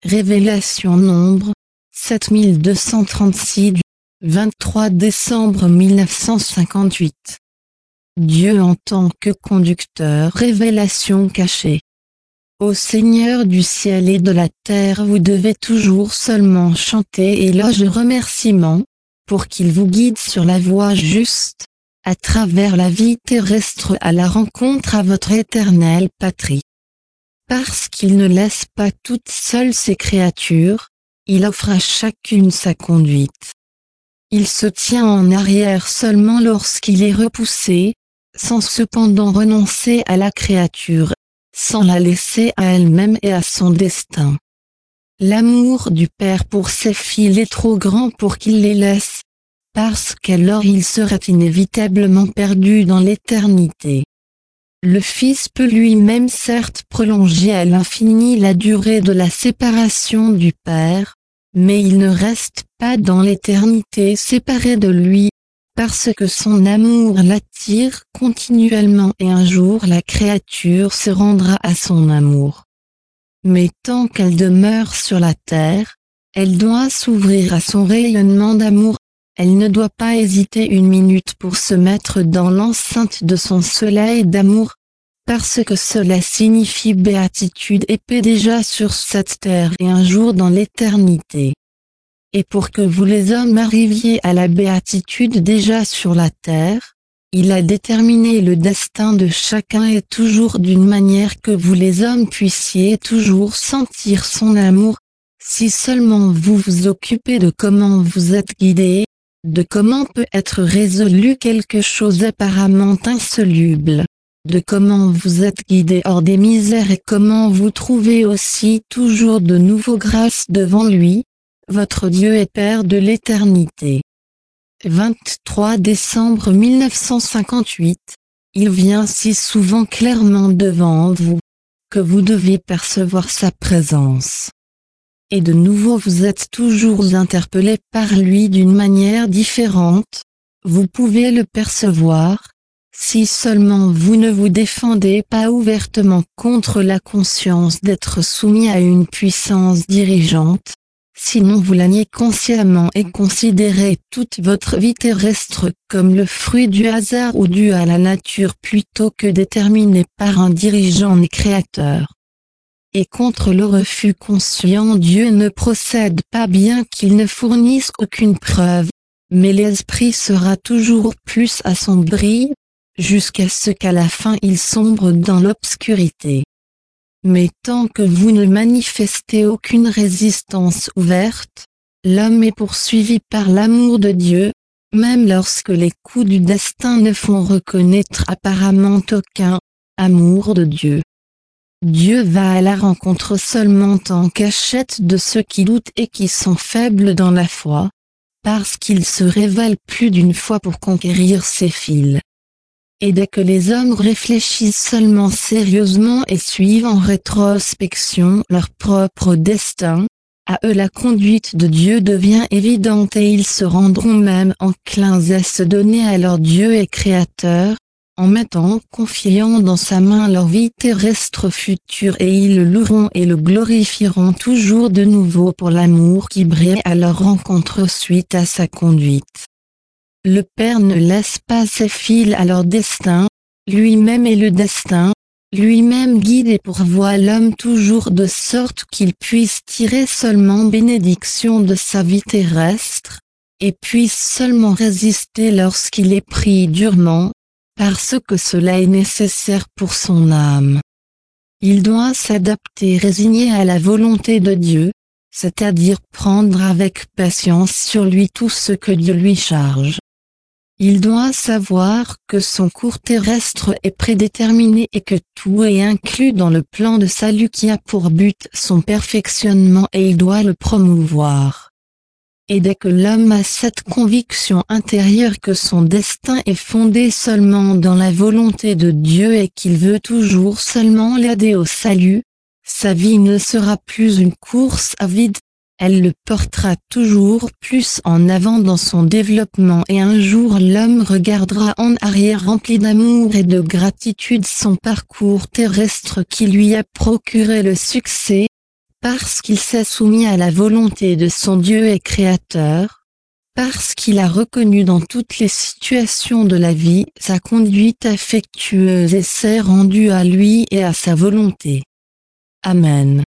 Révélation nombre 7236 du 23 décembre 1958. Dieu en tant que conducteur. Révélation cachée. Ô Seigneur du ciel et de la terre, vous devez toujours seulement chanter éloges et remerciements, pour qu'il vous guide sur la voie juste, à travers la vie terrestre à la rencontre à votre éternelle patrie. Parce qu'il ne laisse pas toutes seules ses créatures, il offre à chacune sa conduite. Il se tient en arrière seulement lorsqu'il est repoussé, sans cependant renoncer à la créature, sans la laisser à elle-même et à son destin. L'amour du Père pour ses filles est trop grand pour qu'il les laisse, parce qu'alors il serait inévitablement perdu dans l'éternité. Le Fils peut lui-même certes prolonger à l'infini la durée de la séparation du Père, mais il ne reste pas dans l'éternité séparé de lui, parce que son amour l'attire continuellement et un jour la créature se rendra à son amour. Mais tant qu'elle demeure sur la terre, elle doit s'ouvrir à son rayonnement d'amour, elle ne doit pas hésiter une minute pour se mettre dans l'enceinte de son soleil d'amour, parce que cela signifie béatitude et paix déjà sur cette terre et un jour dans l'éternité. Et pour que vous les hommes arriviez à la béatitude déjà sur la terre, il a déterminé le destin de chacun et toujours d'une manière que vous les hommes puissiez toujours sentir son amour, si seulement vous vous occupez de comment vous êtes guidés, de comment peut être résolu quelque chose apparemment insoluble, de comment vous êtes guidés hors des misères et comment vous trouvez aussi toujours de nouveaux grâces devant lui, votre Dieu et Père de l'éternité. 23 décembre 1958, il vient si souvent clairement devant vous, que vous devez percevoir sa présence. Et de nouveau vous êtes toujours interpellé par lui d'une manière différente, vous pouvez le percevoir, si seulement vous ne vous défendez pas ouvertement contre la conscience d'être soumis à une puissance dirigeante, sinon vous la niez consciemment et considérez toute votre vie terrestre comme le fruit du hasard ou dû à la nature plutôt que déterminé par un dirigeant et créateur. Et contre le refus conscient, Dieu ne procède pas bien qu'il ne fournisse aucune preuve, mais l'esprit sera toujours plus assombri, jusqu'à ce qu'à la fin il sombre dans l'obscurité. Mais tant que vous ne manifestez aucune résistance ouverte, l'homme est poursuivi par l'amour de Dieu, même lorsque les coups du destin ne font reconnaître apparemment aucun amour de Dieu. Dieu va à la rencontre seulement en cachette de ceux qui doutent et qui sont faibles dans la foi, parce qu'il se révèle plus d'une fois pour conquérir ses fils. Et dès que les hommes réfléchissent seulement sérieusement et suivent en rétrospection leur propre destin, à eux la conduite de Dieu devient évidente et ils se rendront même enclins à se donner à leur Dieu et Créateur, en mettant confiant dans sa main leur vie terrestre future et ils le loueront et le glorifieront toujours de nouveau pour l'amour qui brille à leur rencontre suite à sa conduite. Le Père ne laisse pas ses fils à leur destin, lui-même est le destin, lui-même guide et pourvoit l'homme toujours de sorte qu'il puisse tirer seulement bénédiction de sa vie terrestre, et puisse seulement résister lorsqu'il est pris durement, parce que cela est nécessaire pour son âme. Il doit s'adapter résigné à la volonté de Dieu, c'est-à-dire prendre avec patience sur lui tout ce que Dieu lui charge. Il doit savoir que son cours terrestre est prédéterminé et que tout est inclus dans le plan de salut qui a pour but son perfectionnement et il doit le promouvoir. Et dès que l'homme a cette conviction intérieure que son destin est fondé seulement dans la volonté de Dieu et qu'il veut toujours seulement l'aider au salut, sa vie ne sera plus une course à vide, elle le portera toujours plus en avant dans son développement et un jour l'homme regardera en arrière rempli d'amour et de gratitude son parcours terrestre qui lui a procuré le succès, parce qu'il s'est soumis à la volonté de son Dieu et Créateur, parce qu'il a reconnu dans toutes les situations de la vie sa conduite affectueuse et s'est rendu à lui et à sa volonté. Amen.